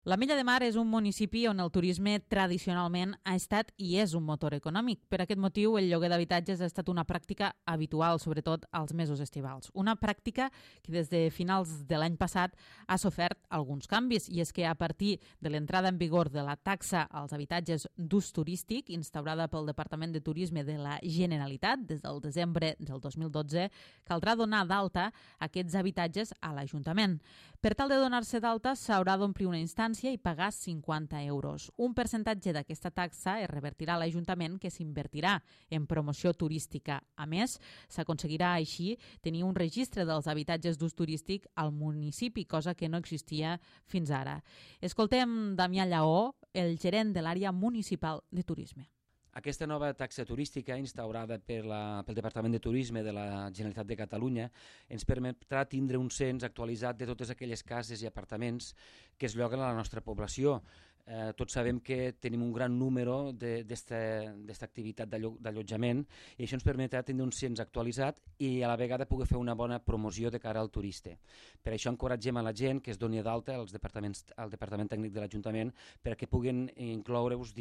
L'Ametlla de Mar és un municipi on el turisme tradicionalment ha estat i és un motor econòmic. Per aquest motiu, el lloguer d'habitatges ha estat una pràctica habitual, sobretot als mesos estivals. Una pràctica que des de finals de l'any passat ha sofert alguns canvis, i és que a partir de l'entrada en vigor de la taxa als habitatges d'ús turístic, instaurada pel Departament de Turisme de la Generalitat des del desembre del 2012, caldrà donar d'alta aquests habitatges a l'Ajuntament. Per tal de donar-se d'alta, s'haurà d'omplir una instància i pagar 50 euros. Un percentatge d'aquesta taxa es revertirà a l'Ajuntament, que s'invertirà en promoció turística. A més, s'aconseguirà així tenir un registre dels habitatges d'ús turístic al municipi, cosa que no existia fins ara. Escoltem Damià Lleó, el gerent de l'àrea municipal de turisme. Aquesta nova taxa turística instaurada pel Departament de Turisme de la Generalitat de Catalunya ens permetrà tindre un cens actualitzat de totes aquelles cases i apartaments que es lloguen a la nostra població. Tots sabem que tenim un gran número d'esta activitat d'allotjament, i això ens permetrà tenir un cens actualitzat i a la vegada poder fer una bona promoció de cara al turista. Per això encoratgem a la gent que es doni d'alta al Departament Tècnic de l'Ajuntament perquè puguin incloure'ls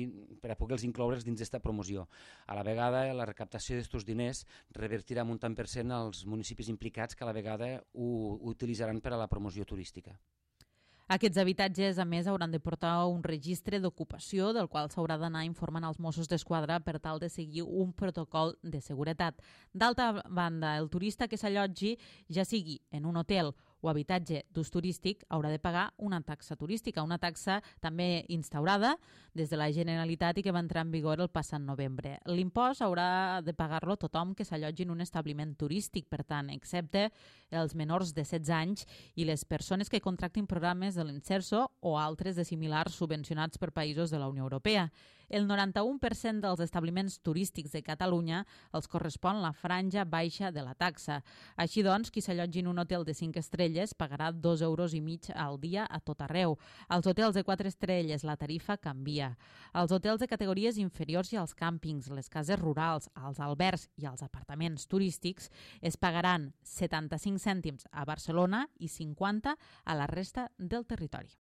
dins d'esta promoció. A la vegada, la recaptació d'estos diners revertirà un tant per cent als municipis implicats, que a la vegada ho utilitzaran per a la promoció turística. Aquests habitatges, a més, hauran de portar un registre d'ocupació del qual s'haurà d'anar informant als Mossos d'Esquadra per tal de seguir un protocol de seguretat. D'altra banda, el turista que s'allotgi, ja sigui en un hotel o habitatge d'ús turístic, haurà de pagar una taxa turística, una taxa també instaurada des de la Generalitat i que va entrar en vigor el passat novembre. L'impost haurà de pagar-lo tothom que s'allotgi en un establiment turístic, per tant, excepte els menors de 16 anys i les persones que contractin programes de l'Inserso o altres de similars subvencionats per països de la Unió Europea. El 91% dels establiments turístics de Catalunya els correspon la franja baixa de la taxa. Així doncs, qui s'allotgi en un hotel de 5 estrelles pagarà 2,5 euros al dia a tot arreu. Als hotels de 4 estrelles la tarifa canvia. Als hotels de categories inferiors i als càmpings, les cases rurals, als albergs i als apartaments turístics es pagaran 75 cèntims a Barcelona i 50 a la resta del territori.